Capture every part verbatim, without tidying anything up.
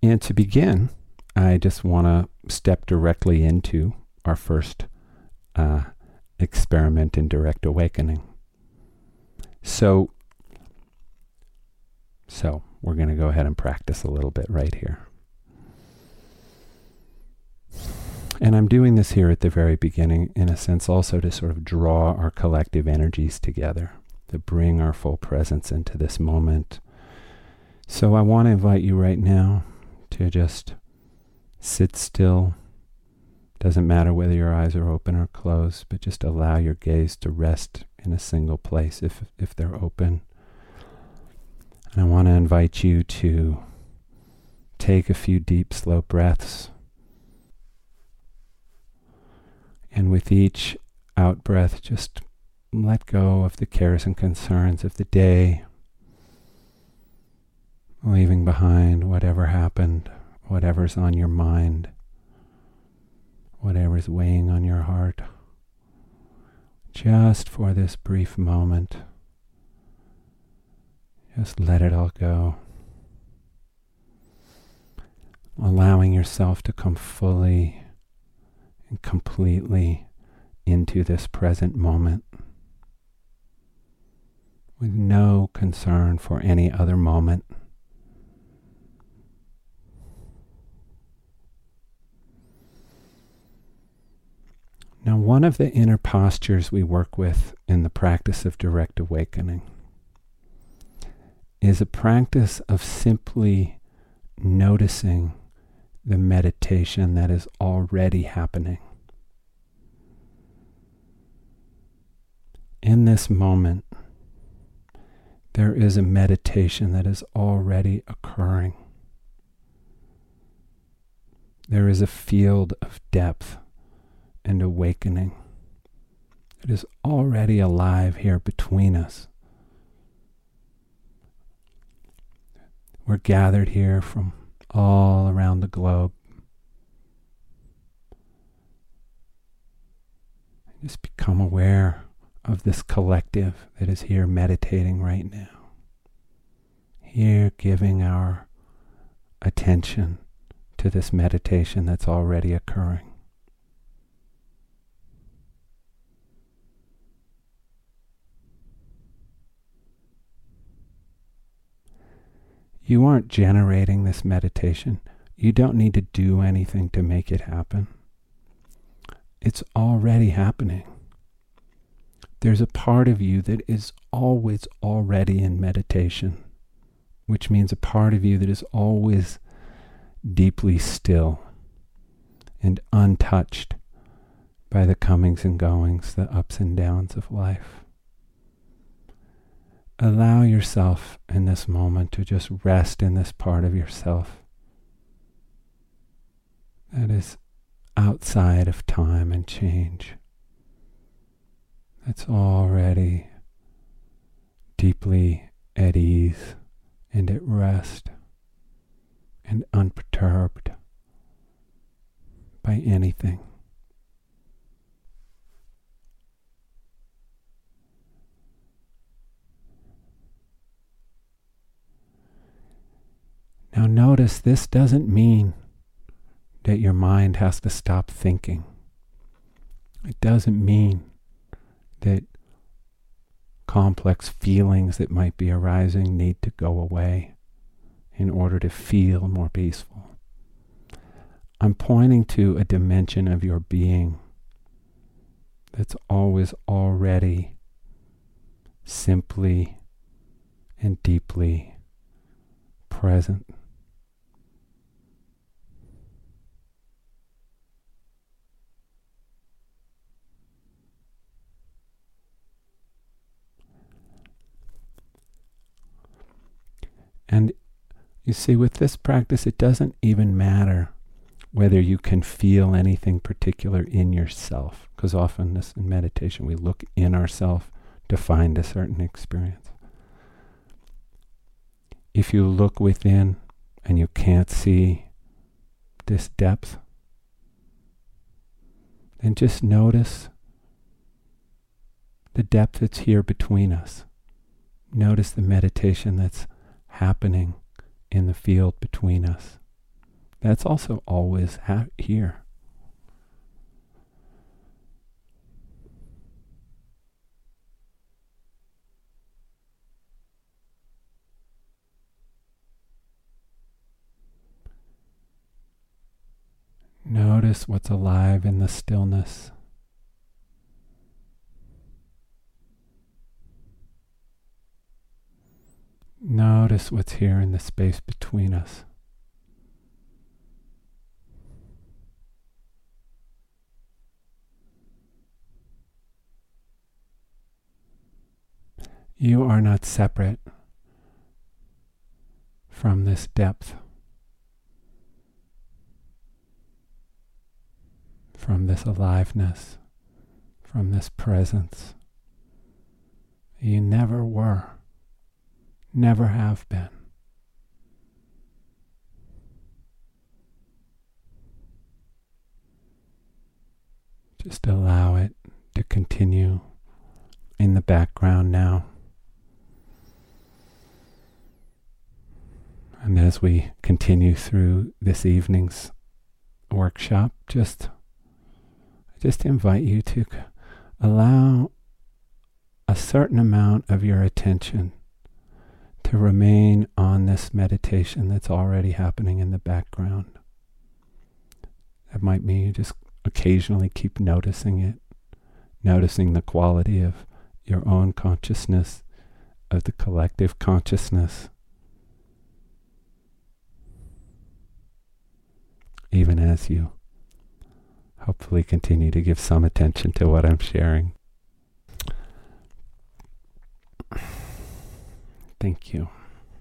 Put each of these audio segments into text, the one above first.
And to begin, I just want to step directly into our first uh, experiment in direct awakening. So, so we're going to go ahead and practice a little bit right here. And I'm doing this here at the very beginning, in a sense also to sort of draw our collective energies together, to bring our full presence into this moment. So I want to invite you right now to just sit still. Doesn't matter whether your eyes are open or closed, but just allow your gaze to rest in a single place if if they're open. And I want to invite you to take a few deep, slow breaths. And with each out breath, just let go of the cares and concerns of the day, leaving behind whatever happened, whatever's on your mind, whatever's weighing on your heart. Just for this brief moment, just let it all go. Allowing yourself to come fully and completely into this present moment with no concern for any other moment. Now, one of the inner postures we work with in the practice of direct awakening is a practice of simply noticing the meditation that is already happening. In this moment, there is a meditation that is already occurring. There is a field of depth and awakening that is already alive here between us. We're gathered here from all around the globe. Just become aware of this collective that is here meditating right now. Here giving our attention to this meditation that's already occurring. You aren't generating this meditation. You don't need to do anything to make it happen. It's already happening. There's a part of you that is always already in meditation, which means a part of you that is always deeply still and untouched by the comings and goings, the ups and downs of life. Allow yourself in this moment to just rest in this part of yourself that is outside of time and change. That's already deeply at ease and at rest and unperturbed by anything. Now notice this doesn't mean that your mind has to stop thinking. It doesn't mean that complex feelings that might be arising need to go away in order to feel more peaceful. I'm pointing to a dimension of your being that's always already simply and deeply present. And you see, with this practice, it doesn't even matter whether you can feel anything particular in yourself, because often this in meditation we look in ourselves to find a certain experience. If you look within and you can't see this depth, then just notice the depth that's here between us. Notice the meditation that's happening in the field between us. that's also always ha- here. Notice what's alive in the stillness. Notice what's here in the space between us. You are not separate from this depth, from this aliveness, from this presence. You never were, never have been. Just allow it to continue in the background now. And as we continue through this evening's workshop, just, just invite you to allow a certain amount of your attention to remain on this meditation that's already happening in the background. That might mean you just occasionally keep noticing it, noticing the quality of your own consciousness, of the collective consciousness, even as you hopefully continue to give some attention to what I'm sharing. Thank you.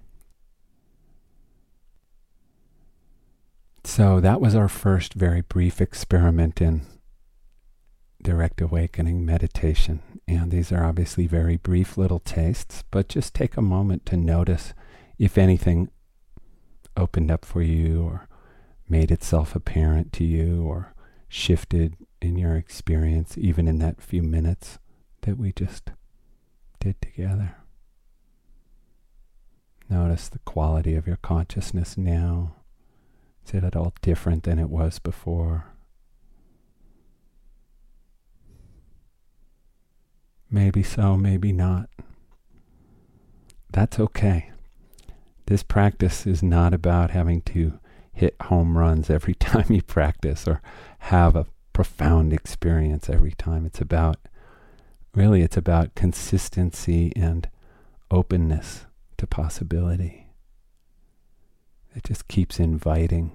So that was our first very brief experiment in direct awakening meditation. And these are obviously very brief little tastes, but just take a moment to notice if anything opened up for you or made itself apparent to you or shifted in your experience, even in that few minutes that we just did together. Notice the quality of your consciousness now. Is it at all different than it was before? Maybe so, maybe not. That's okay. This practice is not about having to hit home runs every time you practice or have a profound experience every time. It's about, really, it's about consistency and openness to possibility. It just keeps inviting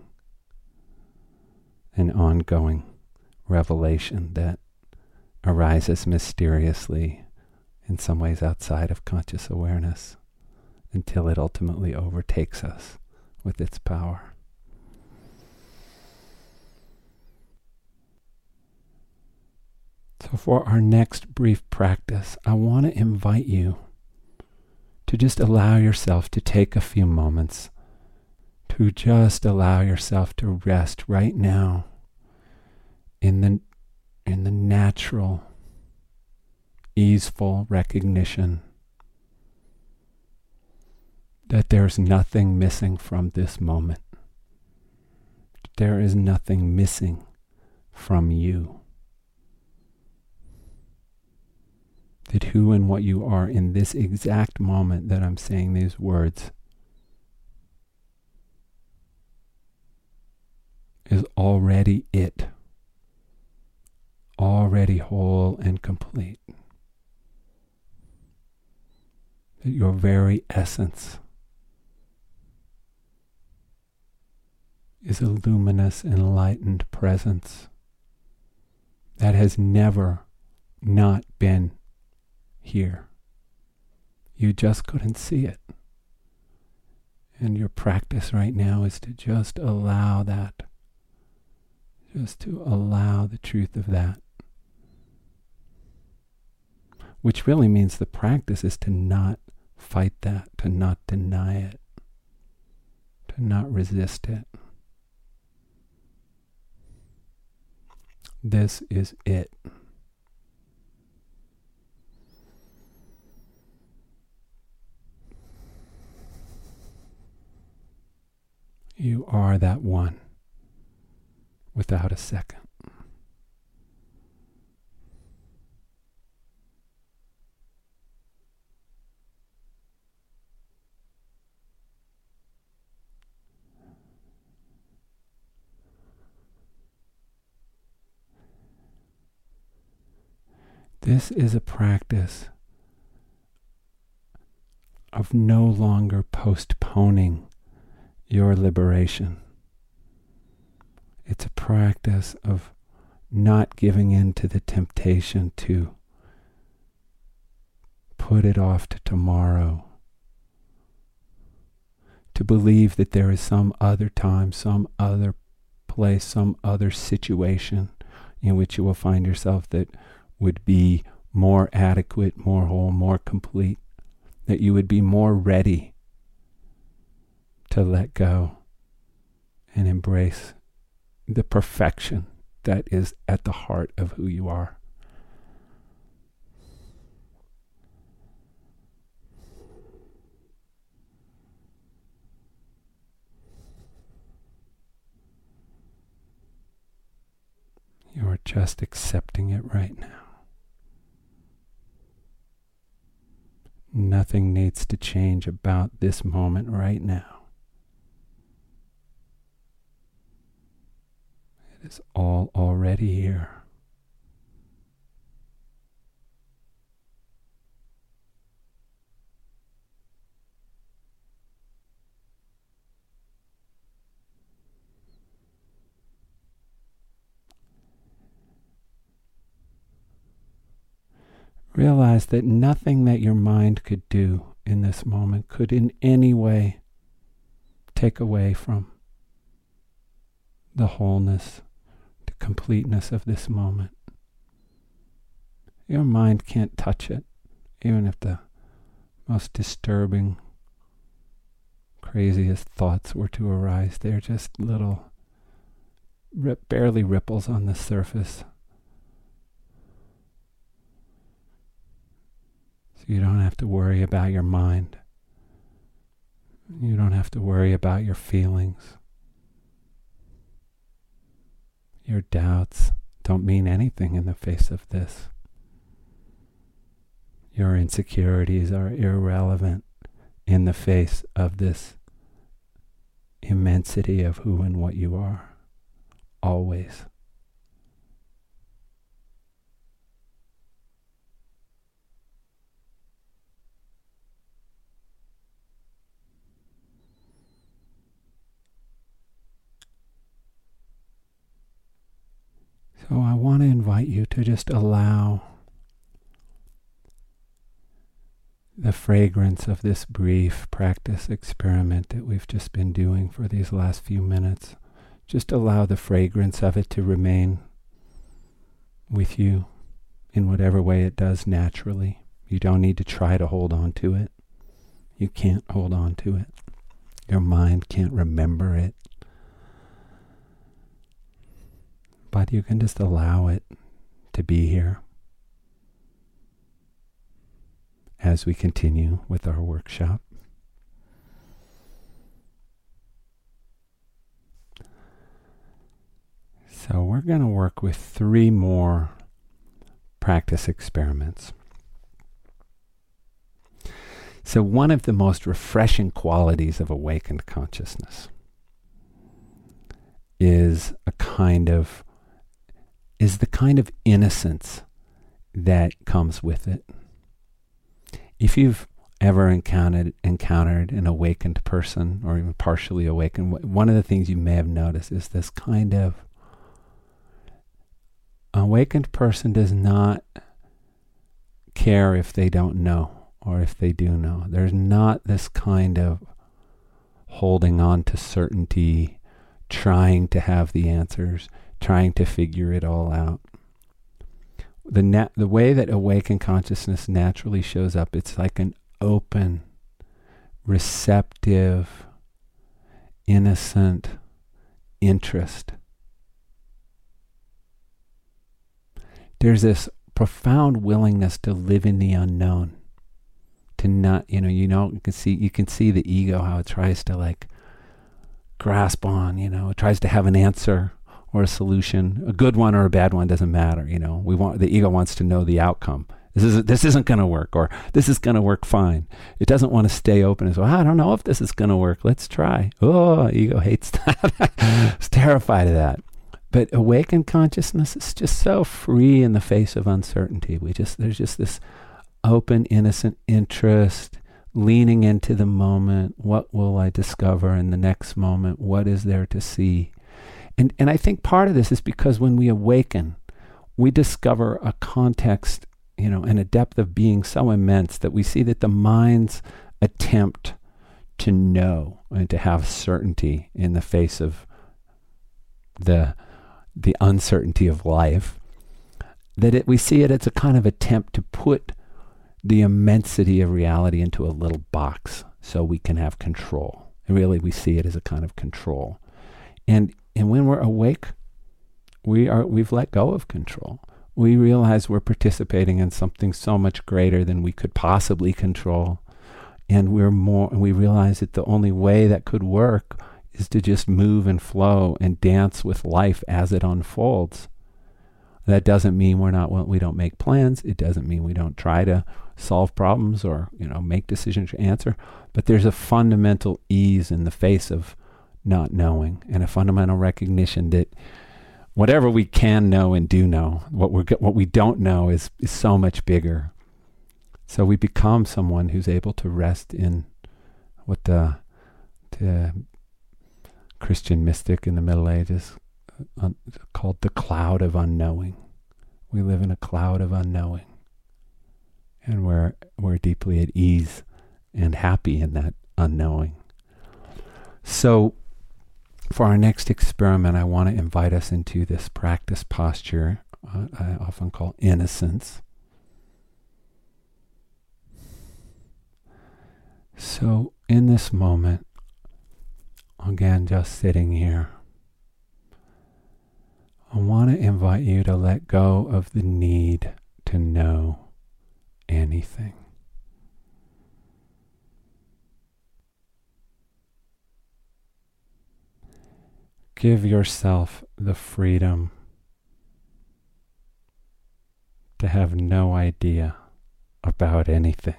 an ongoing revelation that arises mysteriously in some ways outside of conscious awareness until it ultimately overtakes us with its power. So for our next brief practice, I want to invite you to just allow yourself to take a few moments to just allow yourself to rest right now in the in the natural, easeful recognition that there's nothing missing from this moment. There is nothing missing from you. That who and what you are in this exact moment that I'm saying these words is already it. Already whole and complete. That your very essence is a luminous, enlightened presence that has never not been here. You just couldn't see it. And your practice right now is to just allow that. Just to allow the truth of that. Which really means the practice is to not fight that, to not deny it, to not resist it. This is it. You are that one. without a second. This is a practice of no longer postponing your liberation. It's a practice of not giving in to the temptation to put it off to tomorrow, to believe that there is some other time, some other place, some other situation in which you will find yourself that would be more adequate, more whole, more complete, that you would be more ready to let go and embrace the perfection that is at the heart of who you are. You are just accepting it right now. Nothing needs to change about this moment right now. It is all already here. Realize that nothing that your mind could do in this moment could in any way take away from the wholeness, the completeness of this moment. Your mind can't touch it, even if the most disturbing, craziest thoughts were to arise. They're just little, rip, barely ripples on the surface. You don't have to worry about your mind. You don't have to worry about your feelings. Your doubts don't mean anything in the face of this. Your insecurities are irrelevant in the face of this immensity of who and what you are. Always. So I want to invite you to just allow the fragrance of this brief practice experiment that we've just been doing for these last few minutes. Just allow the fragrance of it to remain with you in whatever way it does naturally. You don't need to try to hold on to it. You can't hold on to it. Your mind can't remember it. But you can just allow it to be here as we continue with our workshop. So we're going to work with three more practice experiments. So one of the most refreshing qualities of awakened consciousness is a kind of is the kind of innocence that comes with it. If you've ever encountered encountered an awakened person, or even partially awakened, one of the things you may have noticed is this kind of awakened person does not care if they don't know or if they do know. There's not this kind of holding on to certainty, trying to have the answers, trying to figure it all out. The na- the way that awakened consciousness naturally shows up, it's like an open, receptive, innocent interest. There's this profound willingness to live in the unknown, to not, you know, you know, you can see, you can see the ego, how it tries to like grasp on, you know, it tries to have an answer, or a solution, a good one or a bad one, doesn't matter. You know, we want, the ego wants to know the outcome. This isn't, this isn't going to work, or this is going to work fine. It doesn't want to stay open and say, well, I don't know if this is going to work. Let's try. Oh, ego hates that. It's terrified of that. But awakened consciousness is just so free in the face of uncertainty. We just, there's just this open, innocent interest, leaning into the moment. What will I discover in the next moment? What is there to see? And and I think part of this is because when we awaken, we discover a context, you know, and a depth of being so immense that we see that the mind's attempt to know and to have certainty in the face of the the uncertainty of life, that it, we see it as a kind of attempt to put the immensity of reality into a little box so we can have control. And really, we see it as a kind of control. And and when we're awake, we are we've let go of control. We realize we're participating in something so much greater than we could possibly control. And we're more and we realize that the only way that could work is to just move and flow and dance with life as it unfolds. That doesn't mean we're not, well, we don't make plans. It doesn't mean we don't try to solve problems or, you know, make decisions or answer. But there's a fundamental ease in the face of not knowing, and a fundamental recognition that whatever we can know and do know, what we what we don't know is is so much bigger. So we become someone who's able to rest in what the, the Christian mystic in the Middle Ages uh, called the cloud of unknowing. We live in a cloud of unknowing, and we're we're deeply at ease and happy in that unknowing. So for our next experiment, I want to invite us into this practice posture uh, I often call innocence. So in this moment, again, just sitting here, I want to invite you to let go of the need to know anything. Give yourself the freedom to have no idea about anything.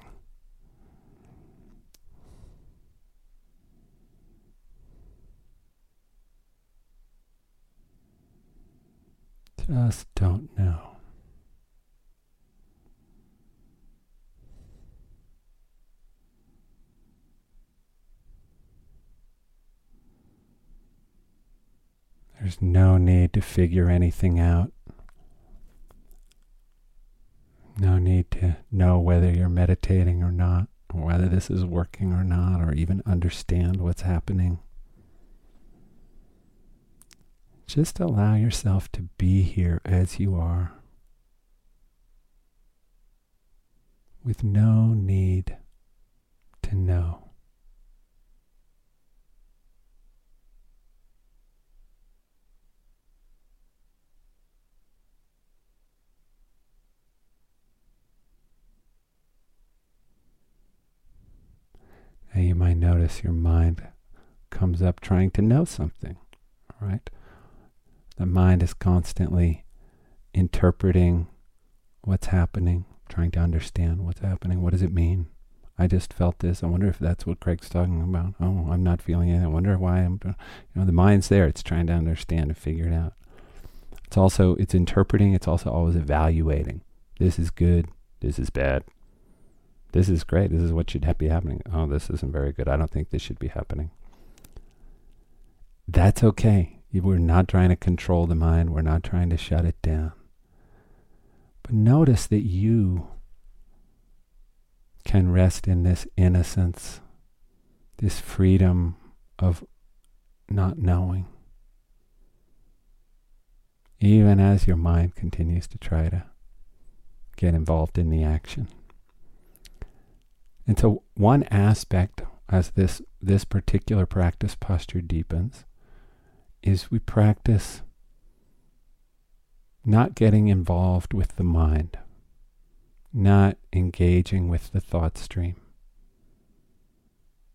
Just don't know. There's no need to figure anything out. No need to know whether you're meditating or not, or whether this is working or not, or even understand what's happening. Just allow yourself to be here as you are, with no need to know. Now you might notice your mind comes up trying to know something, right? The mind is constantly interpreting what's happening, trying to understand what's happening. What does it mean? I just felt this. I wonder if that's what Craig's talking about. Oh, I'm not feeling it. I wonder why I'm, you know, the mind's there. It's trying to understand and figure it out. It's also, it's interpreting. It's also always evaluating. This is good. This is bad. This is great. This is what should be happening. Oh, this isn't very good. I don't think this should be happening. That's okay. We're not trying to control the mind. We're not trying to shut it down. But notice that you can rest in this innocence, this freedom of not knowing, even as your mind continues to try to get involved in the action. And so one aspect as this, this particular practice posture deepens is we practice not getting involved with the mind, not engaging with the thought stream.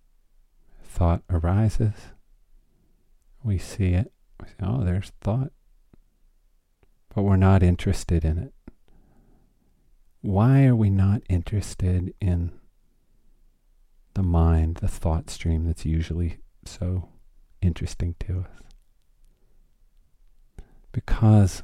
Thought arises, we see it, we say, oh, there's thought, but we're not interested in it. Why are we not interested in the mind, the thought stream that's usually so interesting to us? Because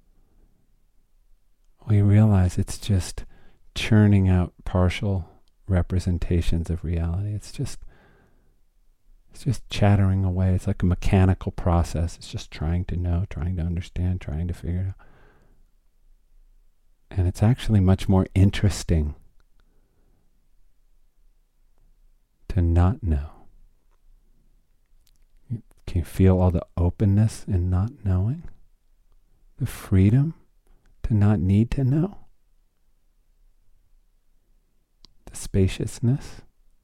we realize it's just churning out partial representations of reality. It's just it's just chattering away. It's like a mechanical process. It's just trying to know, trying to understand, trying to figure it out. And it's actually much more interesting to not know. Can you feel all the openness in not knowing? The freedom to not need to know? The spaciousness?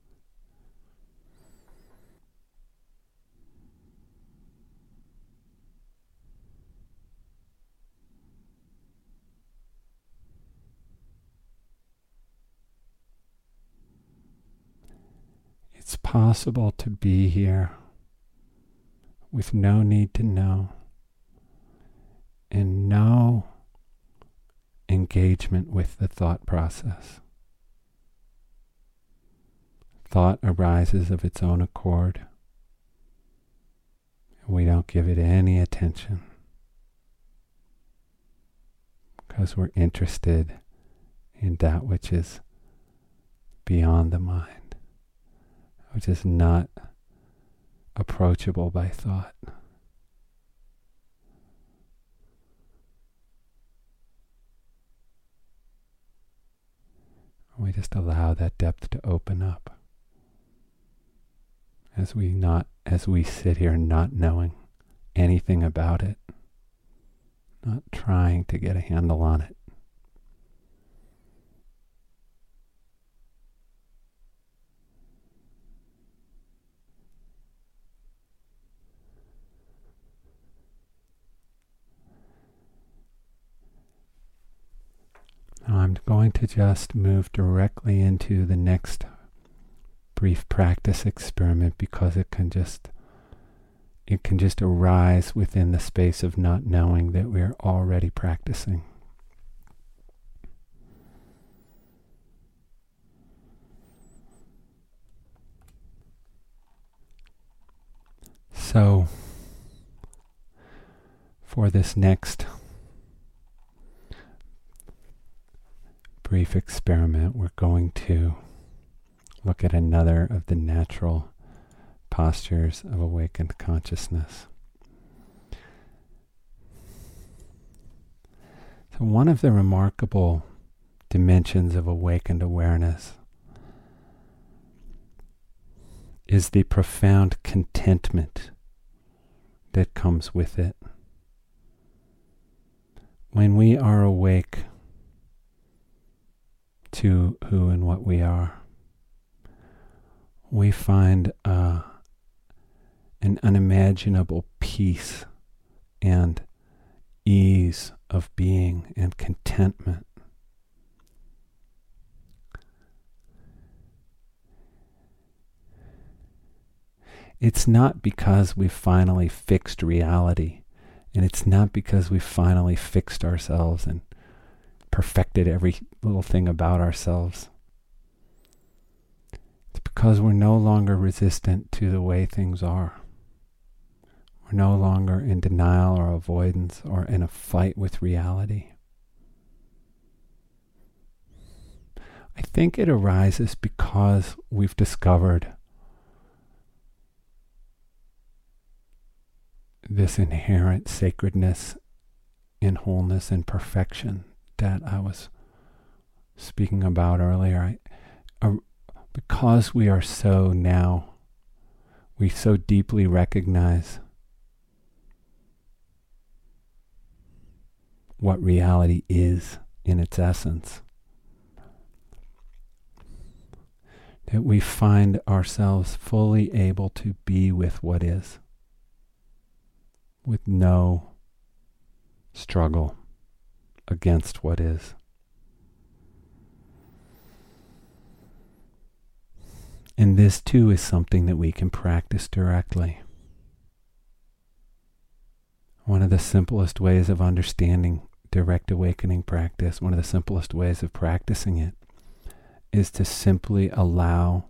It's possible to be here with no need to know and no engagement with the thought process. Thought arises of its own accord. We don't give it any attention because we're interested in that which is beyond the mind, which is not approachable by thought. We just allow that depth to open up as we not as we sit here not knowing anything about it, not trying to get a handle on it. Now I'm going to just move directly into the next brief practice experiment because it can just it can just arise within the space of not knowing that we're already practicing. So for this next brief experiment, we're going to look at another of the natural postures of awakened consciousness. So one of the remarkable dimensions of awakened awareness is the profound contentment that comes with it. When we are awake to who and what we are, we find uh, an unimaginable peace and ease of being and contentment. It's not because we've finally fixed reality, and it's not because we've finally fixed ourselves and perfected every little thing about ourselves. It's because we're no longer resistant to the way things are. We're no longer in denial or avoidance or in a fight with reality. I think it arises because we've discovered this inherent sacredness in wholeness and perfection that I was speaking about earlier. I, uh, because we are so now, we so deeply recognize what reality is in its essence, that we find ourselves fully able to be with what is, with no struggle against what is. And this too is something that we can practice directly. One of the simplest ways of understanding direct awakening practice, one of the simplest ways of practicing it, is to simply allow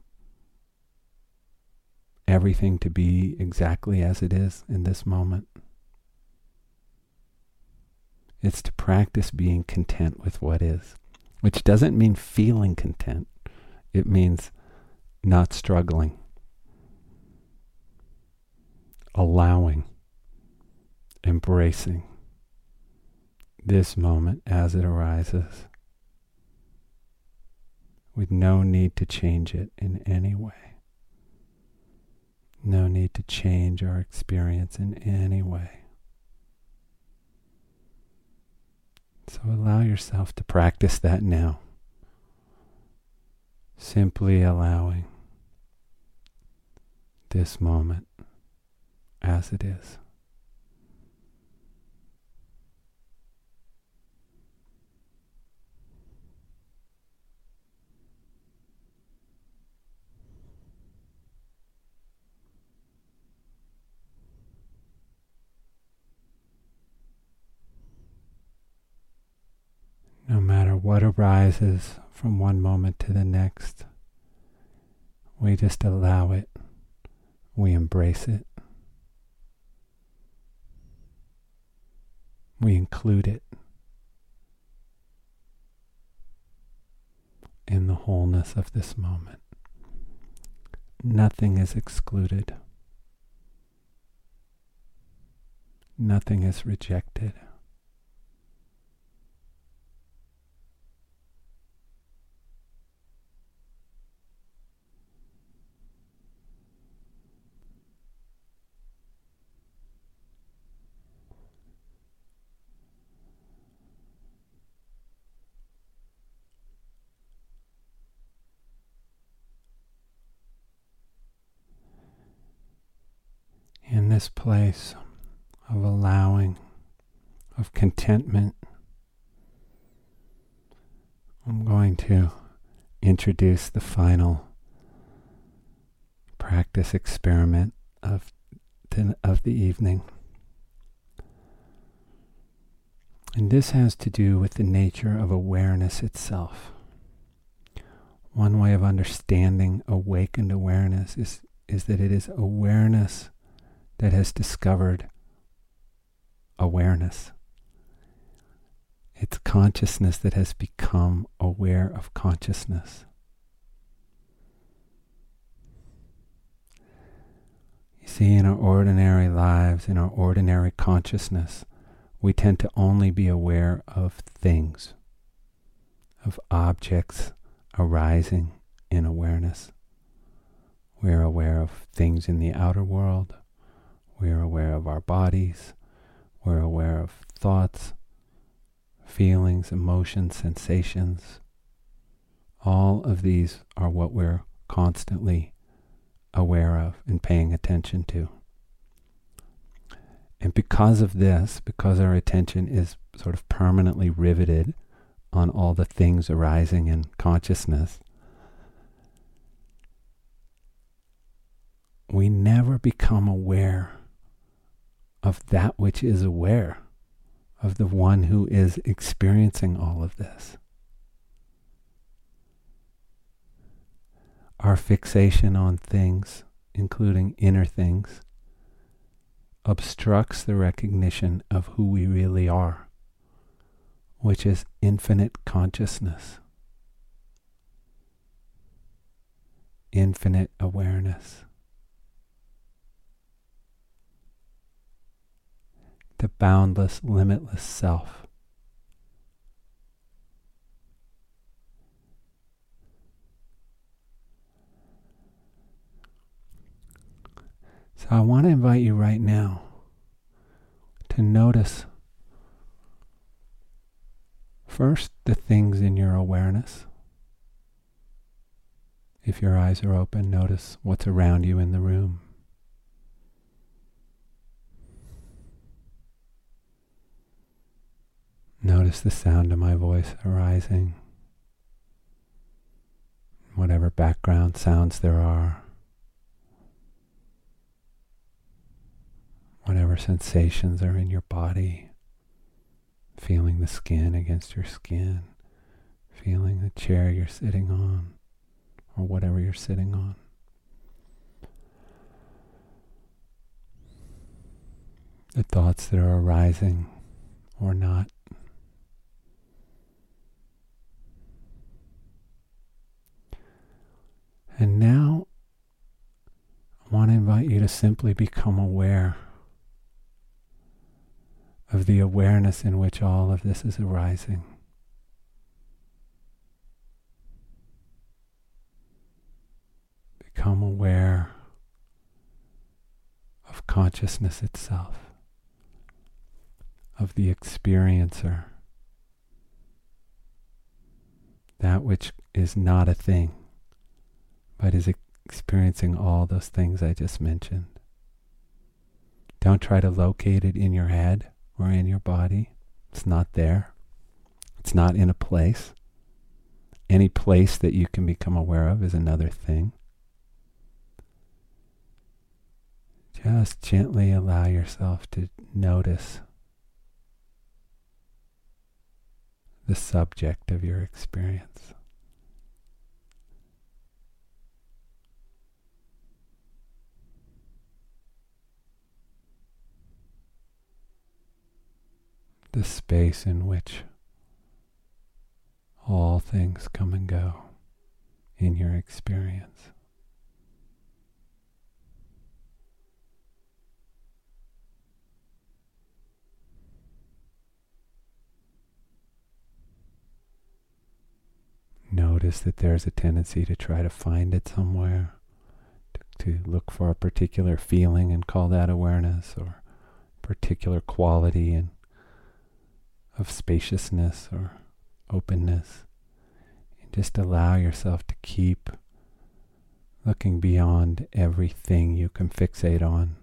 everything to be exactly as it is in this moment. It's to practice being content with what is, which doesn't mean feeling content. It means not struggling, allowing, embracing this moment as it arises, with no need to change it in any way. No need to change our experience in any way. So allow yourself to practice that now. Simply allowing this moment as it is. No matter what arises from one moment to the next, we just allow it. We embrace it. We include it in the wholeness of this moment. Nothing is excluded. Nothing is rejected. In this place of allowing, of contentment, I'm going to introduce the final practice experiment of the, of the evening. And this has to do with the nature of awareness itself. One way of understanding awakened awareness is, is that it is awareness that has discovered awareness. It's consciousness that has become aware of consciousness. You see, in our ordinary lives, in our ordinary consciousness, we tend to only be aware of things, of objects arising in awareness. We're aware of things in the outer world. We're aware of our bodies. We're aware of thoughts, feelings, emotions, sensations. All of these are what we're constantly aware of and paying attention to. And because of this, because our attention is sort of permanently riveted on all the things arising in consciousness, we never become aware of that which is aware, of the one who is experiencing all of this. Our fixation on things, including inner things, obstructs the recognition of who we really are, which is infinite consciousness, infinite awareness. The boundless, limitless self. So I want to invite you right now to notice first the things in your awareness. If your eyes are open, notice what's around you in the room. Notice the sound of my voice arising, whatever background sounds there are, whatever sensations are in your body, feeling the skin against your skin, feeling the chair you're sitting on, or whatever you're sitting on. The thoughts that are arising or not. And now, I want to invite you to simply become aware of the awareness in which all of this is arising. Become aware of consciousness itself, of the experiencer, that which is not a thing, but is experiencing all those things I just mentioned. Don't try to locate it in your head or in your body. It's not there. It's not in a place. Any place that you can become aware of is another thing. Just gently allow yourself to notice the subject of your experience. The space in which all things come and go in your experience. Notice that there's a tendency to try to find it somewhere, to, to look for a particular feeling and call that awareness, or particular quality and of spaciousness or openness. And just allow yourself to keep looking beyond everything you can fixate on.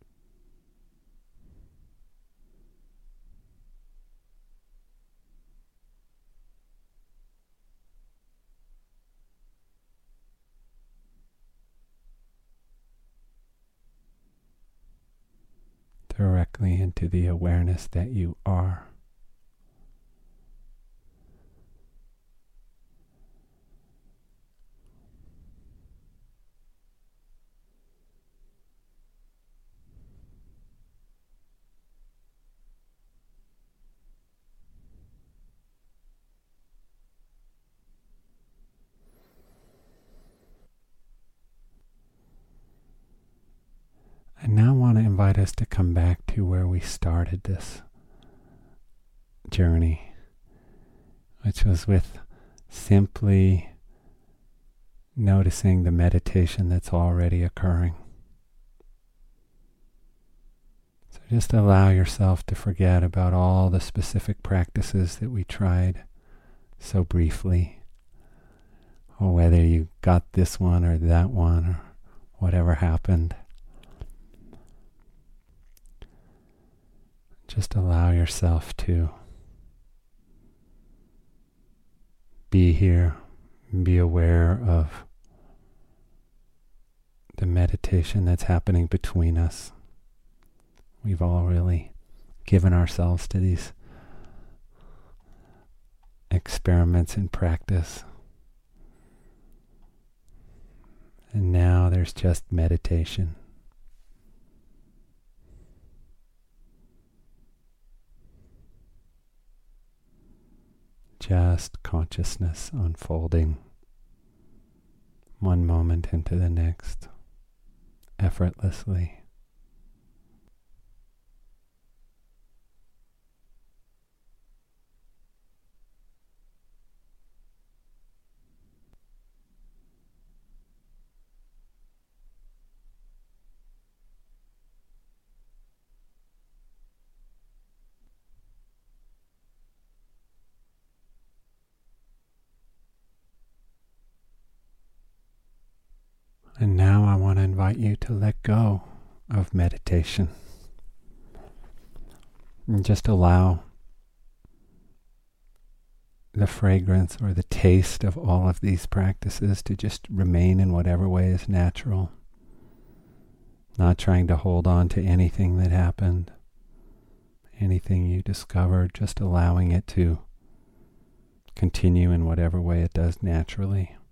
Directly into the awareness that you are. I now want to invite us to come back to where we started this journey, which was with simply noticing the meditation that's already occurring. So just allow yourself to forget about all the specific practices that we tried so briefly, or whether you got this one or that one or whatever happened. Just allow yourself to be here, be aware of the meditation that's happening between us. We've all really given ourselves to these experiments in practice. And now there's just meditation. Just consciousness unfolding one moment into the next, effortlessly. And now I want to invite you to let go of meditation. And just allow the fragrance or the taste of all of these practices to just remain in whatever way is natural. Not trying to hold on to anything that happened, anything you discover, just allowing it to continue in whatever way it does naturally.